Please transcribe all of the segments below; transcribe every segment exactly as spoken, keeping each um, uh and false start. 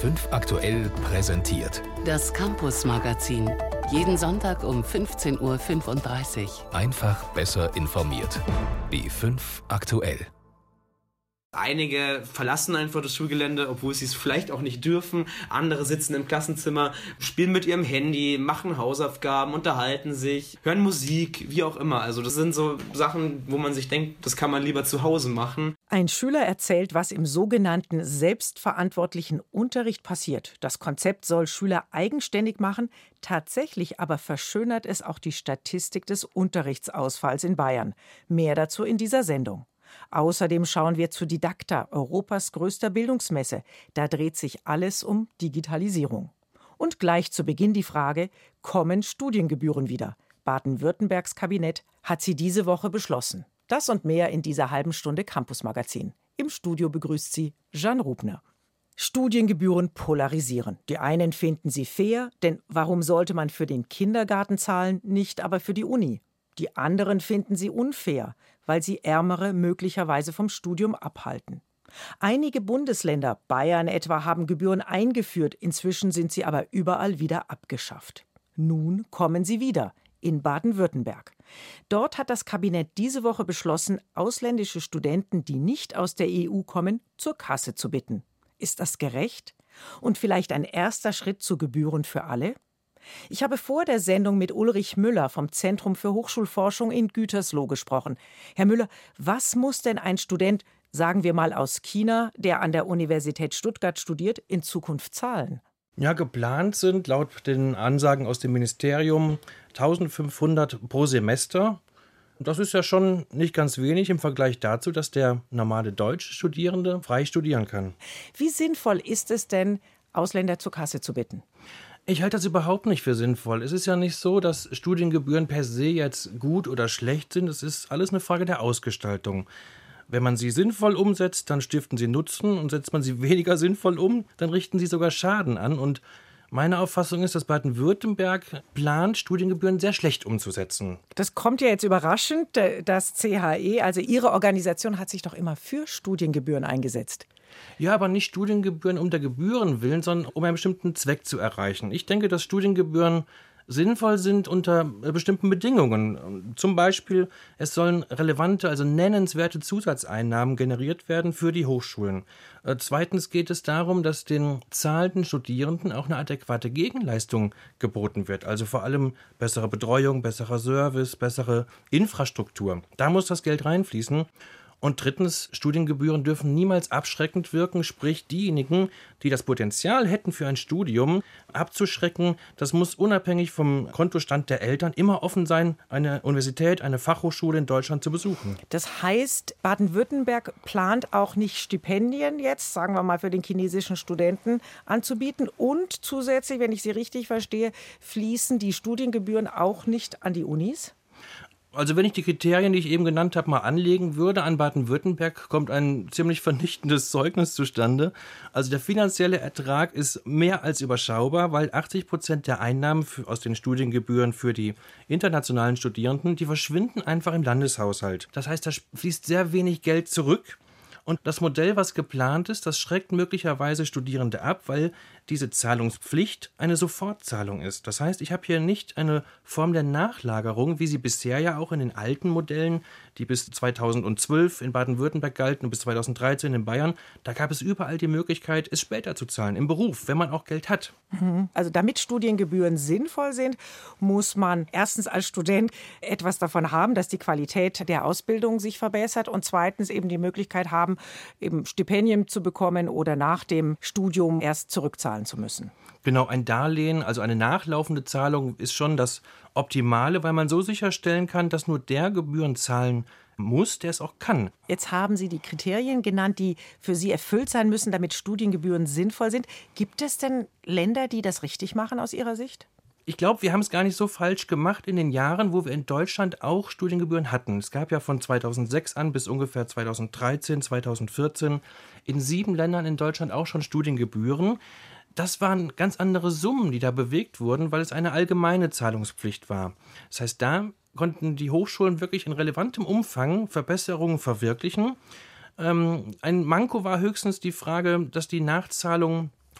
fünf aktuell präsentiert. Das Campus-Magazin. Jeden Sonntag um fünfzehn Uhr fünfunddreißig. Einfach besser informiert. B fünf aktuell. Einige verlassen einfach das Schulgelände, obwohl sie es vielleicht auch nicht dürfen. Andere sitzen im Klassenzimmer, spielen mit ihrem Handy, machen Hausaufgaben, unterhalten sich, hören Musik, wie auch immer. Also das sind so Sachen, wo man sich denkt, das kann man lieber zu Hause machen. Ein Schüler erzählt, was im sogenannten selbstverantwortlichen Unterricht passiert. Das Konzept soll Schüler eigenständig machen. Tatsächlich aber verschönert es auch die Statistik des Unterrichtsausfalls in Bayern. Mehr dazu in dieser Sendung. Außerdem schauen wir zu Didakta, Europas größter Bildungsmesse. Da dreht sich alles um Digitalisierung. Und gleich zu Beginn die Frage, kommen Studiengebühren wieder? Baden-Württembergs Kabinett hat sie diese Woche beschlossen. Das und mehr in dieser halben Stunde Campus-Magazin. Im Studio begrüßt sie Jeanne Rubner. Studiengebühren polarisieren. Die einen finden sie fair, denn warum sollte man für den Kindergarten zahlen, nicht aber für die Uni? Die anderen finden sie unfair, weil sie Ärmere möglicherweise vom Studium abhalten. Einige Bundesländer, Bayern etwa, haben Gebühren eingeführt, inzwischen sind sie aber überall wieder abgeschafft. Nun kommen sie wieder, in Baden-Württemberg. Dort hat das Kabinett diese Woche beschlossen, ausländische Studenten, die nicht aus der E U kommen, zur Kasse zu bitten. Ist das gerecht? Und vielleicht ein erster Schritt zu Gebühren für alle? Ich habe vor der Sendung mit Ulrich Müller vom Zentrum für Hochschulforschung in Gütersloh gesprochen. Herr Müller, was muss denn ein Student, sagen wir mal aus China, der an der Universität Stuttgart studiert, in Zukunft zahlen? Ja, geplant sind laut den Ansagen aus dem Ministerium eintausendfünfhundert pro Semester. Das ist ja schon nicht ganz wenig im Vergleich dazu, dass der normale deutsche Studierende frei studieren kann. Wie sinnvoll ist es denn, Ausländer zur Kasse zu bitten? Ich halte das überhaupt nicht für sinnvoll. Es ist ja nicht so, dass Studiengebühren per se jetzt gut oder schlecht sind. Es ist alles eine Frage der Ausgestaltung. Wenn man sie sinnvoll umsetzt, dann stiften sie Nutzen, und setzt man sie weniger sinnvoll um, dann richten sie sogar Schaden an. Und meine Auffassung ist, dass Baden-Württemberg plant, Studiengebühren sehr schlecht umzusetzen. Das kommt ja jetzt überraschend. Das C H E, also Ihre Organisation, hat sich doch immer für Studiengebühren eingesetzt. Ja, aber nicht Studiengebühren um der Gebühren willen, sondern um einen bestimmten Zweck zu erreichen. Ich denke, dass Studiengebühren sinnvoll sind unter bestimmten Bedingungen. Zum Beispiel, es sollen relevante, also nennenswerte Zusatzeinnahmen generiert werden für die Hochschulen. Zweitens geht es darum, dass den zahlenden Studierenden auch eine adäquate Gegenleistung geboten wird. Also vor allem bessere Betreuung, besserer Service, bessere Infrastruktur. Da muss das Geld reinfließen. Und drittens, Studiengebühren dürfen niemals abschreckend wirken, sprich diejenigen, die das Potenzial hätten für ein Studium, abzuschrecken. Das muss unabhängig vom Kontostand der Eltern immer offen sein, eine Universität, eine Fachhochschule in Deutschland zu besuchen. Das heißt, Baden-Württemberg plant auch nicht Stipendien jetzt, sagen wir mal, für den chinesischen Studenten anzubieten. Und zusätzlich, wenn ich Sie richtig verstehe, fließen die Studiengebühren auch nicht an die Unis? Also wenn ich die Kriterien, die ich eben genannt habe, mal anlegen würde an Baden-Württemberg, kommt ein ziemlich vernichtendes Zeugnis zustande. Also der finanzielle Ertrag ist mehr als überschaubar, weil achtzig Prozent der Einnahmen für, aus den Studiengebühren für die internationalen Studierenden, die verschwinden einfach im Landeshaushalt. Das heißt, da fließt sehr wenig Geld zurück. Und das Modell, was geplant ist, das schreckt möglicherweise Studierende ab, weil diese Zahlungspflicht eine Sofortzahlung ist. Das heißt, ich habe hier nicht eine Form der Nachlagerung, wie sie bisher ja auch in den alten Modellen, die bis zweitausendzwölf in Baden-Württemberg galten und bis zweitausenddreizehn in Bayern, da gab es überall die Möglichkeit, es später zu zahlen, im Beruf, wenn man auch Geld hat. Also damit Studiengebühren sinnvoll sind, muss man erstens als Student etwas davon haben, dass die Qualität der Ausbildung sich verbessert, und zweitens eben die Möglichkeit haben, eben Stipendien zu bekommen oder nach dem Studium erst zurückzahlen zu müssen. Genau, ein Darlehen, also eine nachlaufende Zahlung, ist schon das Optimale, weil man so sicherstellen kann, dass nur der Gebühren zahlen muss, der es auch kann. Jetzt haben Sie die Kriterien genannt, die für Sie erfüllt sein müssen, damit Studiengebühren sinnvoll sind. Gibt es denn Länder, die das richtig machen aus Ihrer Sicht? Ich glaube, wir haben es gar nicht so falsch gemacht in den Jahren, wo wir in Deutschland auch Studiengebühren hatten. Es gab ja von zweitausendsechs an bis ungefähr zweitausenddreizehn, zweitausendvierzehn in sieben Ländern in Deutschland auch schon Studiengebühren. Das waren ganz andere Summen, die da bewegt wurden, weil es eine allgemeine Zahlungspflicht war. Das heißt, da konnten die Hochschulen wirklich in relevantem Umfang Verbesserungen verwirklichen. Ähm, ein Manko war höchstens die Frage, dass die Nachzahlung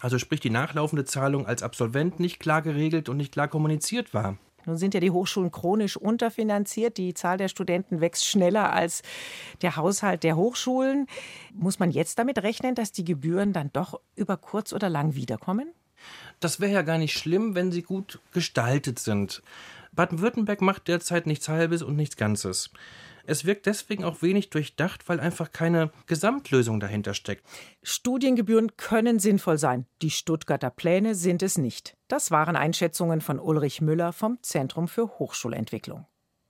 Also sprich die nachlaufende Zahlung als Absolvent nicht klar geregelt und nicht klar kommuniziert war. Nun sind ja die Hochschulen chronisch unterfinanziert. Die Zahl der Studenten wächst schneller als der Haushalt der Hochschulen. Muss man jetzt damit rechnen, dass die Gebühren dann doch über kurz oder lang wiederkommen? Das wäre ja gar nicht schlimm, wenn sie gut gestaltet sind. Baden-Württemberg macht derzeit nichts Halbes und nichts Ganzes. Es wirkt deswegen auch wenig durchdacht, weil einfach keine Gesamtlösung dahinter steckt. Studiengebühren können sinnvoll sein. Die Stuttgarter Pläne sind es nicht. Das waren Einschätzungen von Ulrich Müller vom Zentrum für Hochschulentwicklung.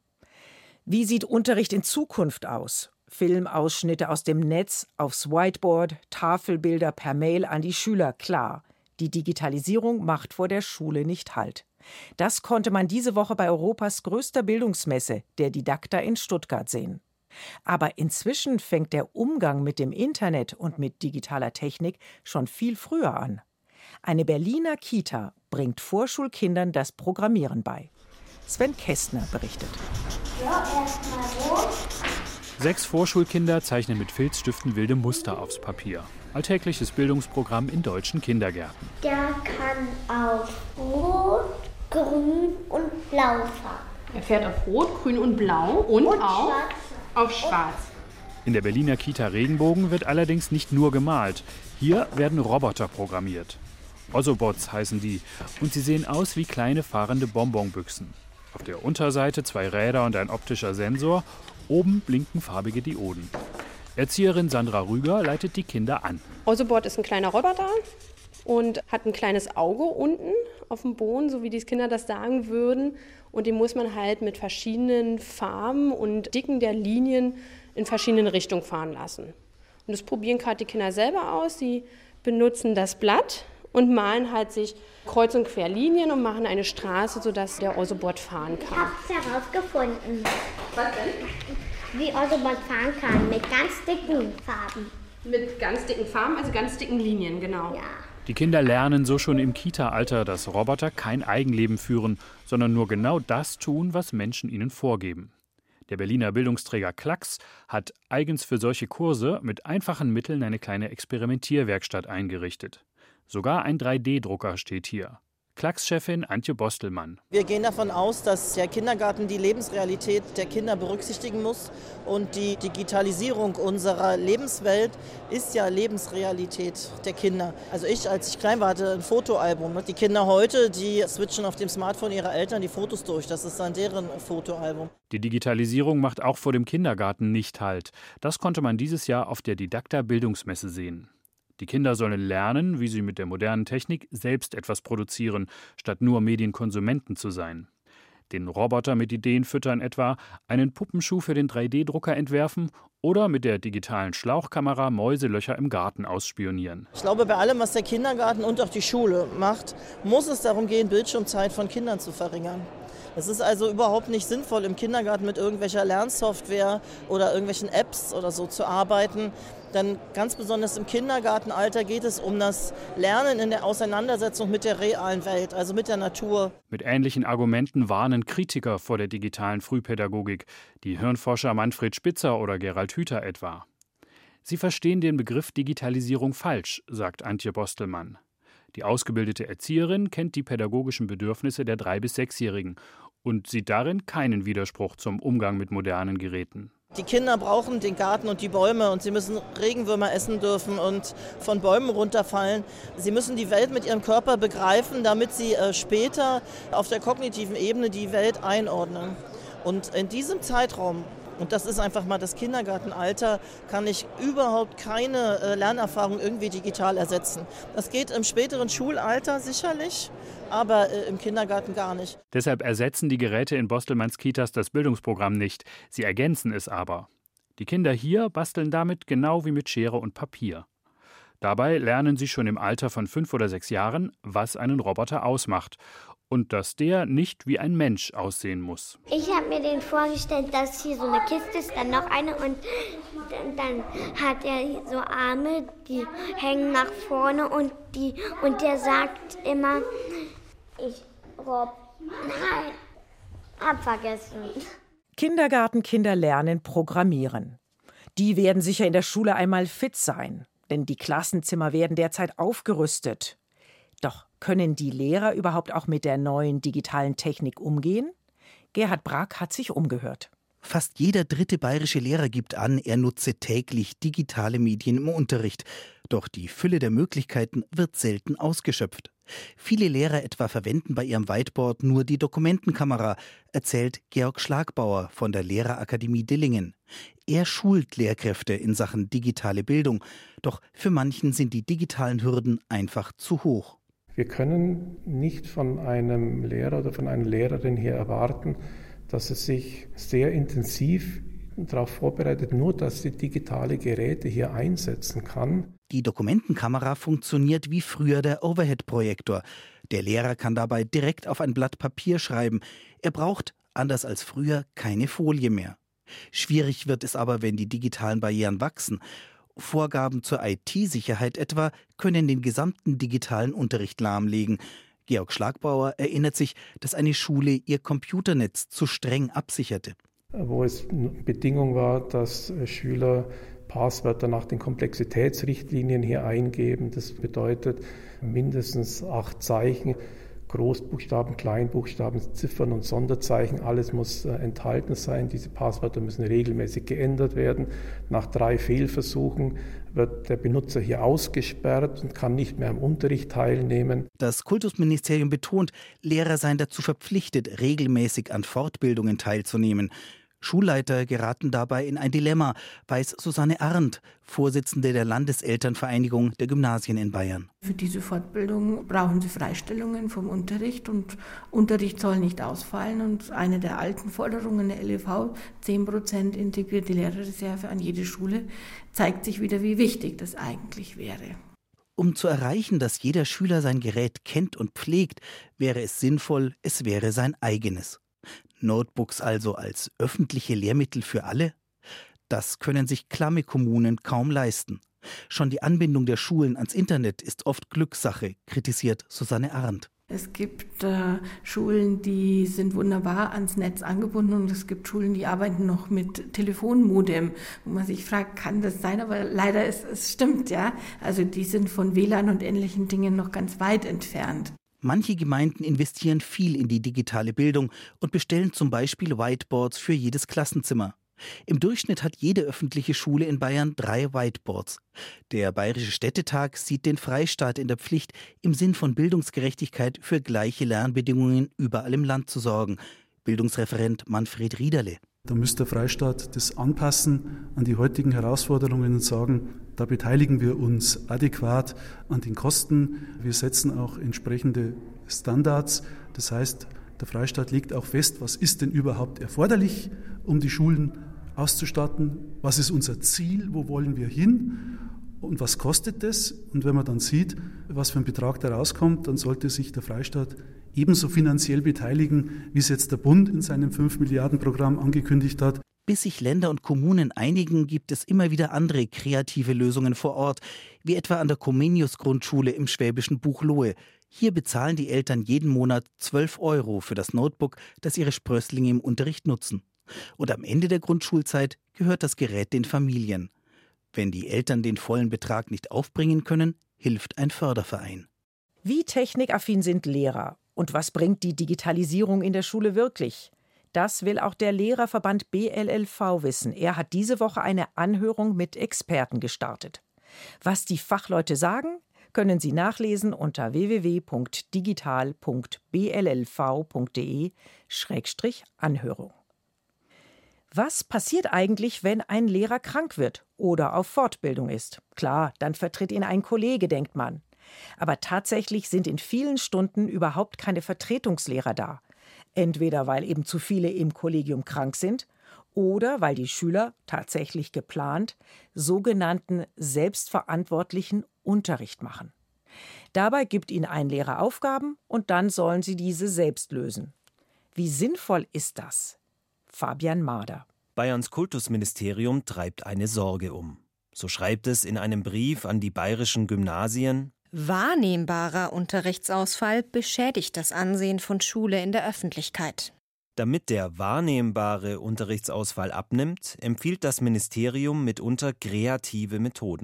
Wie sieht Unterricht in Zukunft aus? Filmausschnitte aus dem Netz, aufs Whiteboard, Tafelbilder per Mail an die Schüler, klar. Die Digitalisierung macht vor der Schule nicht Halt. Das konnte man diese Woche bei Europas größter Bildungsmesse, der Didakta in Stuttgart, sehen. Aber inzwischen fängt der Umgang mit dem Internet und mit digitaler Technik schon viel früher an. Eine Berliner Kita bringt Vorschulkindern das Programmieren bei. Sven Kästner berichtet. Ja, erst mal so. Sechs Vorschulkinder zeichnen mit Filzstiften wilde Muster aufs Papier. Alltägliches Bildungsprogramm in deutschen Kindergärten. Der kann auf Rot, Grün und Blau fahren. Er fährt auf Rot, Grün und Blau und, und auch schwarz. auf Schwarz. In der Berliner Kita Regenbogen wird allerdings nicht nur gemalt. Hier werden Roboter programmiert. Ozzobots heißen die und sie sehen aus wie kleine fahrende Bonbonbüchsen. Auf der Unterseite zwei Räder und ein optischer Sensor. Oben blinken farbige Dioden. Erzieherin Sandra Rüger leitet die Kinder an. Ozzobot ist ein kleiner Roboter und hat ein kleines Auge unten auf dem Boden, so wie die Kinder das sagen würden. Und den muss man halt mit verschiedenen Farben und Dicken der Linien in verschiedenen Richtungen fahren lassen. Und das probieren gerade die Kinder selber aus. Sie benutzen das Blatt und malen halt sich kreuz und quer Linien und machen eine Straße, sodass der Ozzobot fahren kann. Ich habe es herausgefunden. Was denn? Wie Ozzobot fahren kann, mit ganz dicken Farben. Mit ganz dicken Farben, also ganz dicken Linien, genau. Ja. Die Kinder lernen so schon im Kita-Alter, dass Roboter kein Eigenleben führen, sondern nur genau das tun, was Menschen ihnen vorgeben. Der Berliner Bildungsträger Klacks hat eigens für solche Kurse mit einfachen Mitteln eine kleine Experimentierwerkstatt eingerichtet. Sogar ein drei D Drucker steht hier. Klacks-Chefin Antje Bostelmann. Wir gehen davon aus, dass der Kindergarten die Lebensrealität der Kinder berücksichtigen muss. Und die Digitalisierung unserer Lebenswelt ist ja Lebensrealität der Kinder. Also ich, als ich klein war, hatte ein Fotoalbum. Die Kinder heute, die switchen auf dem Smartphone ihrer Eltern die Fotos durch. Das ist dann deren Fotoalbum. Die Digitalisierung macht auch vor dem Kindergarten nicht Halt. Das konnte man dieses Jahr auf der Didakta Bildungsmesse sehen. Die Kinder sollen lernen, wie sie mit der modernen Technik selbst etwas produzieren, statt nur Medienkonsumenten zu sein. Den Roboter mit Ideen füttern etwa, einen Puppenschuh für den drei D Drucker entwerfen oder mit der digitalen Schlauchkamera Mäuselöcher im Garten ausspionieren. Ich glaube, bei allem, was der Kindergarten und auch die Schule macht, muss es darum gehen, Bildschirmzeit von Kindern zu verringern. Es ist also überhaupt nicht sinnvoll, im Kindergarten mit irgendwelcher Lernsoftware oder irgendwelchen Apps oder so zu arbeiten. Denn ganz besonders im Kindergartenalter geht es um das Lernen in der Auseinandersetzung mit der realen Welt, also mit der Natur. Mit ähnlichen Argumenten warnen Kritiker vor der digitalen Frühpädagogik, die Hirnforscher Manfred Spitzer oder Gerald Hüther etwa. Sie verstehen den Begriff Digitalisierung falsch, sagt Antje Bostelmann. Die ausgebildete Erzieherin kennt die pädagogischen Bedürfnisse der drei- bis sechsjährigen und sieht darin keinen Widerspruch zum Umgang mit modernen Geräten. Die Kinder brauchen den Garten und die Bäume und sie müssen Regenwürmer essen dürfen und von Bäumen runterfallen. Sie müssen die Welt mit ihrem Körper begreifen, damit sie äh, später auf der kognitiven Ebene die Welt einordnen. Und in diesem Zeitraum, und das ist einfach mal das Kindergartenalter, kann ich überhaupt keine äh, Lernerfahrung irgendwie digital ersetzen. Das geht im späteren Schulalter sicherlich, aber äh, im Kindergarten gar nicht. Deshalb ersetzen die Geräte in Bostelmanns Kitas das Bildungsprogramm nicht. Sie ergänzen es aber. Die Kinder hier basteln damit genau wie mit Schere und Papier. Dabei lernen sie schon im Alter von fünf oder sechs Jahren, was einen Roboter ausmacht. Und dass der nicht wie ein Mensch aussehen muss. Ich habe mir den vorgestellt, dass hier so eine Kiste ist, dann noch eine und dann, dann hat er so Arme, die hängen nach vorne und, die, und der sagt immer, ich, Rob, nein, hab vergessen. Kindergartenkinder lernen Programmieren. Die werden sicher in der Schule einmal fit sein, denn die Klassenzimmer werden derzeit aufgerüstet. Doch können die Lehrer überhaupt auch mit der neuen digitalen Technik umgehen? Gerhard Brack hat sich umgehört. Fast jeder dritte bayerische Lehrer gibt an, er nutze täglich digitale Medien im Unterricht. Doch die Fülle der Möglichkeiten wird selten ausgeschöpft. Viele Lehrer etwa verwenden bei ihrem Whiteboard nur die Dokumentenkamera, erzählt Georg Schlagbauer von der Lehrerakademie Dillingen. Er schult Lehrkräfte in Sachen digitale Bildung. Doch für manchen sind die digitalen Hürden einfach zu hoch. Wir können nicht von einem Lehrer oder von einer Lehrerin hier erwarten, dass es sich sehr intensiv darauf vorbereitet, nur dass sie digitale Geräte hier einsetzen kann. Die Dokumentenkamera funktioniert wie früher der Overhead-Projektor. Der Lehrer kann dabei direkt auf ein Blatt Papier schreiben. Er braucht, anders als früher, keine Folie mehr. Schwierig wird es aber, wenn die digitalen Barrieren wachsen. Vorgaben zur I T-Sicherheit etwa können den gesamten digitalen Unterricht lahmlegen. Georg Schlagbauer erinnert sich, dass eine Schule ihr Computernetz zu streng absicherte. Wo es Bedingung war, dass Schüler Passwörter nach den Komplexitätsrichtlinien hier eingeben. Das bedeutet mindestens acht Zeichen, Großbuchstaben, Kleinbuchstaben, Ziffern und Sonderzeichen. Alles muss enthalten sein. Diese Passwörter müssen regelmäßig geändert werden. Nach drei Fehlversuchen wird der Benutzer hier ausgesperrt und kann nicht mehr am Unterricht teilnehmen. Das Kultusministerium betont, Lehrer seien dazu verpflichtet, regelmäßig an Fortbildungen teilzunehmen. Schulleiter geraten dabei in ein Dilemma, weiß Susanne Arndt, Vorsitzende der Landeselternvereinigung der Gymnasien in Bayern. Für diese Fortbildung brauchen sie Freistellungen vom Unterricht und Unterricht soll nicht ausfallen. Und eine der alten Forderungen der L E V, zehn Prozent integrierte Lehrerreserve an jede Schule, zeigt sich wieder, wie wichtig das eigentlich wäre. Um zu erreichen, dass jeder Schüler sein Gerät kennt und pflegt, wäre es sinnvoll, es wäre sein eigenes. Notebooks also als öffentliche Lehrmittel für alle? Das können sich klamme Kommunen kaum leisten. Schon die Anbindung der Schulen ans Internet ist oft Glückssache, kritisiert Susanne Arndt. Es gibt äh, Schulen, die sind wunderbar ans Netz angebunden und es gibt Schulen, die arbeiten noch mit Telefonmodem, wo man sich fragt, kann das sein? Aber leider ist es stimmt, ja. Also die sind von W L A N und ähnlichen Dingen noch ganz weit entfernt. Manche Gemeinden investieren viel in die digitale Bildung und bestellen zum Beispiel Whiteboards für jedes Klassenzimmer. Im Durchschnitt hat jede öffentliche Schule in Bayern drei Whiteboards. Der Bayerische Städtetag sieht den Freistaat in der Pflicht, im Sinn von Bildungsgerechtigkeit für gleiche Lernbedingungen überall im Land zu sorgen. Bildungsreferent Manfred Riederle. Da müsste der Freistaat das anpassen an die heutigen Herausforderungen und sagen, da beteiligen wir uns adäquat an den Kosten. Wir setzen auch entsprechende Standards. Das heißt, der Freistaat legt auch fest, was ist denn überhaupt erforderlich, um die Schulen auszustatten? Was ist unser Ziel? Wo wollen wir hin? Und was kostet das? Und wenn man dann sieht, was für ein Betrag da rauskommt, dann sollte sich der Freistaat ebenso finanziell beteiligen, wie es jetzt der Bund in seinem fünf Milliarden Programm angekündigt hat. Bis sich Länder und Kommunen einigen, gibt es immer wieder andere kreative Lösungen vor Ort, wie etwa an der Comenius-Grundschule im schwäbischen Buchloe. Hier bezahlen die Eltern jeden Monat zwölf Euro für das Notebook, das ihre Sprösslinge im Unterricht nutzen. Und am Ende der Grundschulzeit gehört das Gerät den Familien. Wenn die Eltern den vollen Betrag nicht aufbringen können, hilft ein Förderverein. Wie technikaffin sind Lehrer? Und was bringt die Digitalisierung in der Schule wirklich? Das will auch der Lehrerverband B L L V wissen. Er hat diese Woche eine Anhörung mit Experten gestartet. Was die Fachleute sagen, können Sie nachlesen unter w w w punkt digital punkt b l l v punkt d e Schrägstrich Anhörung. Was passiert eigentlich, wenn ein Lehrer krank wird oder auf Fortbildung ist? Klar, dann vertritt ihn ein Kollege, denkt man. Aber tatsächlich sind in vielen Stunden überhaupt keine Vertretungslehrer da. Entweder weil eben zu viele im Kollegium krank sind oder weil die Schüler tatsächlich geplant sogenannten selbstverantwortlichen Unterricht machen. Dabei gibt ihnen ein Lehrer Aufgaben und dann sollen sie diese selbst lösen. Wie sinnvoll ist das? Fabian Mader. Bayerns Kultusministerium treibt eine Sorge um. So schreibt es in einem Brief an die bayerischen Gymnasien: Wahrnehmbarer Unterrichtsausfall beschädigt das Ansehen von Schule in der Öffentlichkeit. Damit der wahrnehmbare Unterrichtsausfall abnimmt, empfiehlt das Ministerium mitunter kreative Methoden.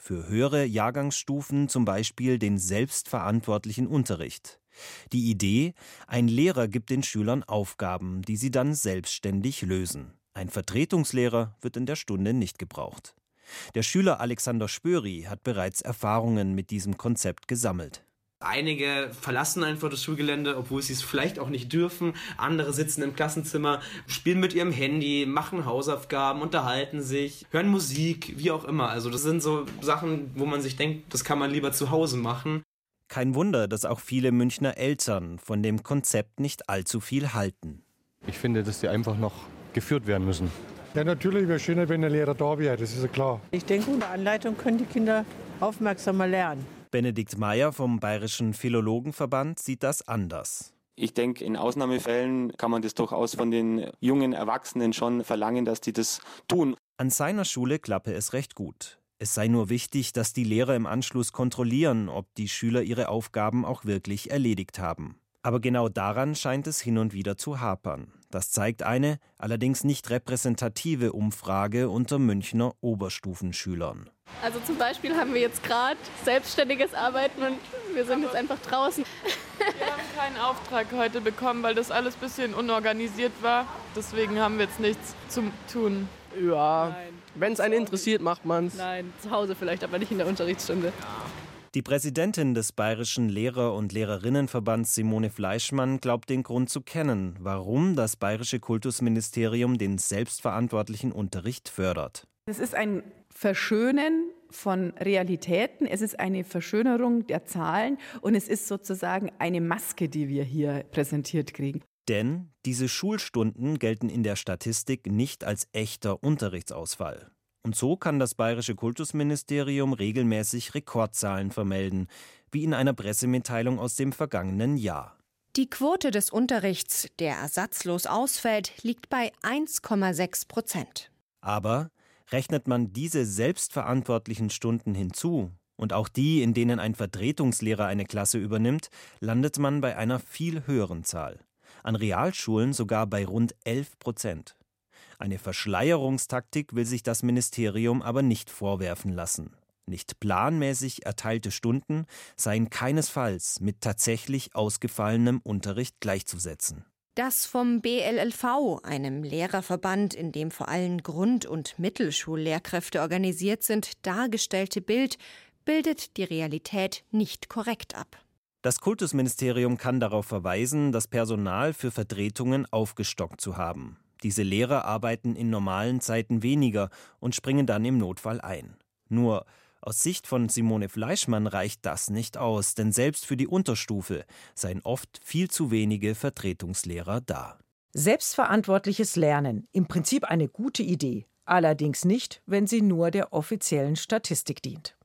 Für höhere Jahrgangsstufen zum Beispiel den selbstverantwortlichen Unterricht. Die Idee: Ein Lehrer gibt den Schülern Aufgaben, die sie dann selbstständig lösen. Ein Vertretungslehrer wird in der Stunde nicht gebraucht. Der Schüler Alexander Spöri hat bereits Erfahrungen mit diesem Konzept gesammelt. Einige verlassen einfach das Schulgelände, obwohl sie es vielleicht auch nicht dürfen. Andere sitzen im Klassenzimmer, spielen mit ihrem Handy, machen Hausaufgaben, unterhalten sich, hören Musik, wie auch immer. Also das sind so Sachen, wo man sich denkt, das kann man lieber zu Hause machen. Kein Wunder, dass auch viele Münchner Eltern von dem Konzept nicht allzu viel halten. Ich finde, dass die einfach noch geführt werden müssen. Ja, natürlich wäre es schöner, wenn der Lehrer da wäre, das ist ja klar. Ich denke, unter Anleitung können die Kinder aufmerksamer lernen. Benedikt Meyer vom Bayerischen Philologenverband sieht das anders. Ich denke, in Ausnahmefällen kann man das durchaus von den jungen Erwachsenen schon verlangen, dass die das tun. An seiner Schule klappe es recht gut. Es sei nur wichtig, dass die Lehrer im Anschluss kontrollieren, ob die Schüler ihre Aufgaben auch wirklich erledigt haben. Aber genau daran scheint es hin und wieder zu hapern. Das zeigt eine, allerdings nicht repräsentative Umfrage unter Münchner Oberstufenschülern. Also zum Beispiel haben wir jetzt gerade selbstständiges Arbeiten und wir sind jetzt einfach draußen. Wir haben keinen Auftrag heute bekommen, weil das alles ein bisschen unorganisiert war. Deswegen haben wir jetzt nichts zu tun. Ja, wenn es einen interessiert, macht man es. Nein, zu Hause vielleicht, aber nicht in der Unterrichtsstunde. Die Präsidentin des Bayerischen Lehrer- und Lehrerinnenverbands Simone Fleischmann glaubt den Grund zu kennen, warum das Bayerische Kultusministerium den selbstverantwortlichen Unterricht fördert. Es ist ein Verschönen von Realitäten, es ist eine Verschönerung der Zahlen und es ist sozusagen eine Maske, die wir hier präsentiert kriegen. Denn diese Schulstunden gelten in der Statistik nicht als echter Unterrichtsausfall. Und so kann das Bayerische Kultusministerium regelmäßig Rekordzahlen vermelden, wie in einer Pressemitteilung aus dem vergangenen Jahr. Die Quote des Unterrichts, der ersatzlos ausfällt, liegt bei eins Komma sechs Prozent. Aber rechnet man diese selbstverantwortlichen Stunden hinzu und auch die, in denen ein Vertretungslehrer eine Klasse übernimmt, landet man bei einer viel höheren Zahl. An Realschulen sogar bei rund elf Prozent. Eine Verschleierungstaktik will sich das Ministerium aber nicht vorwerfen lassen. Nicht planmäßig erteilte Stunden seien keinesfalls mit tatsächlich ausgefallenem Unterricht gleichzusetzen. Das vom B L L V, einem Lehrerverband, in dem vor allem Grund- und Mittelschullehrkräfte organisiert sind, dargestellte Bild bildet die Realität nicht korrekt ab. Das Kultusministerium kann darauf verweisen, das Personal für Vertretungen aufgestockt zu haben. Diese Lehrer arbeiten in normalen Zeiten weniger und springen dann im Notfall ein. Nur aus Sicht von Simone Fleischmann reicht das nicht aus, denn selbst für die Unterstufe seien oft viel zu wenige Vertretungslehrer da. Selbstverantwortliches Lernen, im Prinzip eine gute Idee, allerdings nicht, wenn sie nur der offiziellen Statistik dient.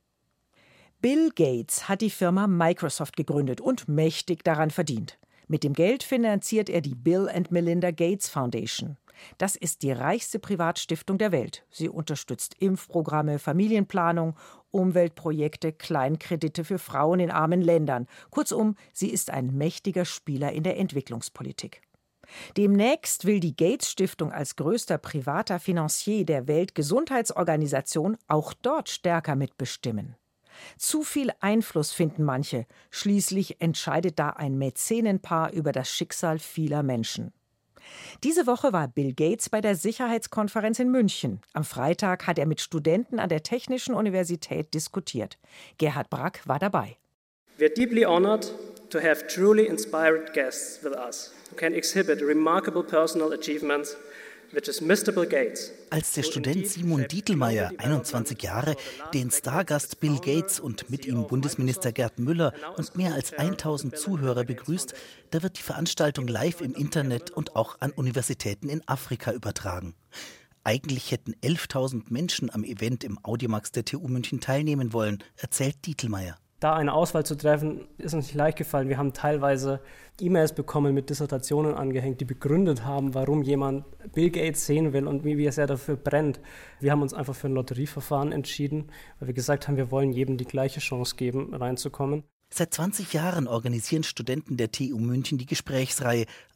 Bill Gates hat die Firma Microsoft gegründet und mächtig daran verdient. Mit dem Geld finanziert er die Bill and Melinda Gates Foundation. Das ist die reichste Privatstiftung der Welt. Sie unterstützt Impfprogramme, Familienplanung, Umweltprojekte, Kleinkredite für Frauen in armen Ländern. Kurzum, sie ist ein mächtiger Spieler in der Entwicklungspolitik. Demnächst will die Gates-Stiftung als größter privater Finanzier der Weltgesundheitsorganisation auch dort stärker mitbestimmen. Zu viel Einfluss finden manche. Schließlich entscheidet da ein Mäzenenpaar über das Schicksal vieler Menschen. Diese Woche war Bill Gates bei der Sicherheitskonferenz in München. Am Freitag hat er mit Studenten an der Technischen Universität diskutiert. Gerhard Brack war dabei. We are deeply honored to have truly inspired guests with us who can exhibit remarkable personal achievements. Mister Gates. Als der Student Simon Dietelmeier, einundzwanzig Jahre, den Stargast Bill Gates und mit ihm Bundesminister Gerd Müller und mehr als tausend Zuhörer begrüßt, da wird die Veranstaltung live im Internet und auch an Universitäten in Afrika übertragen. Eigentlich hätten elftausend Menschen am Event im Audimax der T U München teilnehmen wollen, erzählt Dietelmeier. Da eine Auswahl zu treffen, ist uns nicht leicht gefallen. Wir haben teilweise E-Mails bekommen mit Dissertationen angehängt, die begründet haben, warum jemand Bill Gates sehen will und wie, wie sehr dafür brennt. Wir haben uns einfach für ein Lotterieverfahren entschieden, weil wir gesagt haben, wir wollen jedem die gleiche Chance geben, reinzukommen. Seit zwanzig Jahren organisieren Studenten der T U München die Gesprächsreihe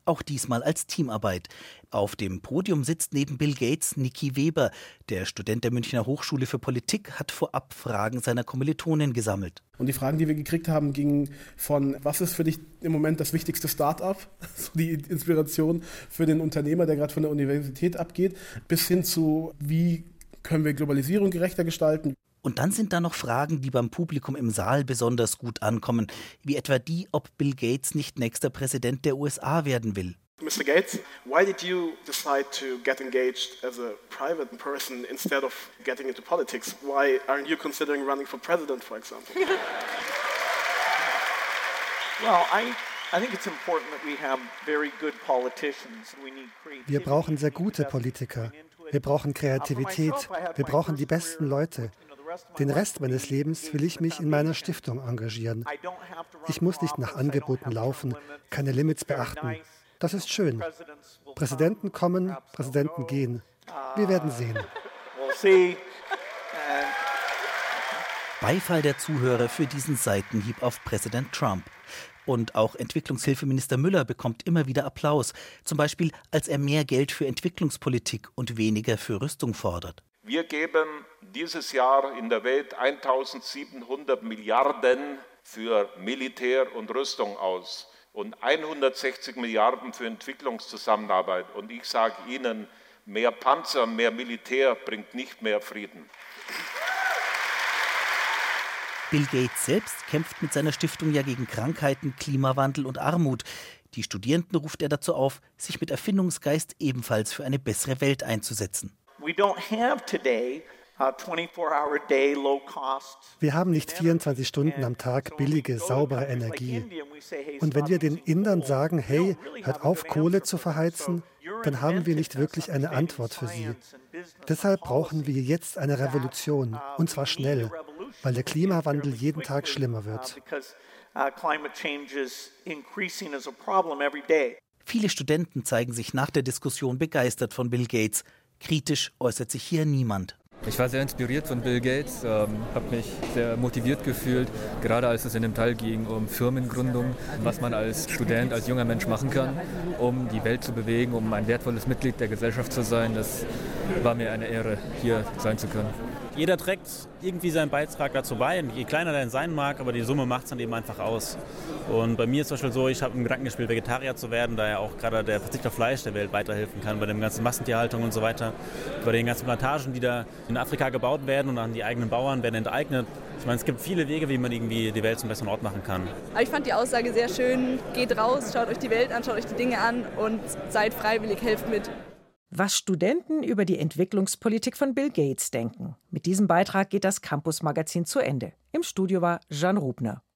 auch diesmal als Teamarbeit. Auf dem Podium sitzt neben Bill Gates Niki Weber. Der Student der Münchner Hochschule für Politik hat vorab Fragen seiner Kommilitonen gesammelt. Und die Fragen, die wir gekriegt haben, gingen von, was ist für dich im Moment das wichtigste Start-up, so die Inspiration für den Unternehmer, der gerade von der Universität abgeht, bis hin zu, wie können wir Globalisierung gerechter gestalten. Und dann sind da noch Fragen, die beim Publikum im Saal besonders gut ankommen, wie etwa die, ob Bill Gates nicht nächster Präsident der U S A werden will. Mister Gates, why did you decide to get engaged as a private person instead of getting into politics? Why aren't you considering running for president, for example? Well, I I think it's important that we have very good politicians. We need creativity. Wir brauchen sehr gute Politiker. Wir brauchen Kreativität. Wir brauchen die besten Leute. Den Rest meines Lebens will ich mich in meiner Stiftung engagieren. Ich muss nicht nach Angeboten laufen, keine Limits beachten. Das ist schön. Präsidenten kommen, Präsidenten gehen. Wir werden sehen. Beifall der Zuhörer für diesen Seitenhieb auf Präsident Trump. Und auch Entwicklungshilfeminister Müller bekommt immer wieder Applaus. Zum Beispiel, als er mehr Geld für Entwicklungspolitik und weniger für Rüstung fordert. Wir geben dieses Jahr in der Welt eintausendsiebenhundert Milliarden für Militär und Rüstung aus und hundertsechzig Milliarden für Entwicklungszusammenarbeit. Und ich sage Ihnen, mehr Panzer, mehr Militär bringt nicht mehr Frieden. Bill Gates selbst kämpft mit seiner Stiftung ja gegen Krankheiten, Klimawandel und Armut. Die Studierenden ruft er dazu auf, sich mit Erfindungsgeist ebenfalls für eine bessere Welt einzusetzen. Wir haben nicht vierundzwanzig Stunden am Tag billige, saubere Energie. Und wenn wir den Indern sagen, hey, hört auf, Kohle zu verheizen, dann haben wir nicht wirklich eine Antwort für sie. Deshalb brauchen wir jetzt eine Revolution, und zwar schnell, weil der Klimawandel jeden Tag schlimmer wird. Viele Studenten zeigen sich nach der Diskussion begeistert von Bill Gates. Kritisch äußert sich hier niemand. Ich war sehr inspiriert von Bill Gates, ähm, habe mich sehr motiviert gefühlt, gerade als es in dem Teil ging um Firmengründung, was man als Student, als junger Mensch machen kann, um die Welt zu bewegen, um ein wertvolles Mitglied der Gesellschaft zu sein. Das war mir eine Ehre, hier sein zu können. Jeder trägt irgendwie seinen Beitrag dazu bei, je kleiner der sein mag, aber die Summe macht es dann eben einfach aus. Und bei mir ist zum Beispiel so, ich habe im Gedanken gespielt, Vegetarier zu werden, da ja auch gerade der Verzicht auf Fleisch der Welt weiterhelfen kann, bei der ganzen Massentierhaltung und so weiter, bei den ganzen Plantagen, die da in Afrika gebaut werden und dann die eigenen Bauern werden enteignet. Ich meine, es gibt viele Wege, wie man irgendwie die Welt zum besseren Ort machen kann. Aber ich fand die Aussage sehr schön, geht raus, schaut euch die Welt an, schaut euch die Dinge an und seid freiwillig, helft mit. Was Studenten über die Entwicklungspolitik von Bill Gates denken. Mit diesem Beitrag geht das Campus-Magazin zu Ende. Im Studio war Jeanne Rubner.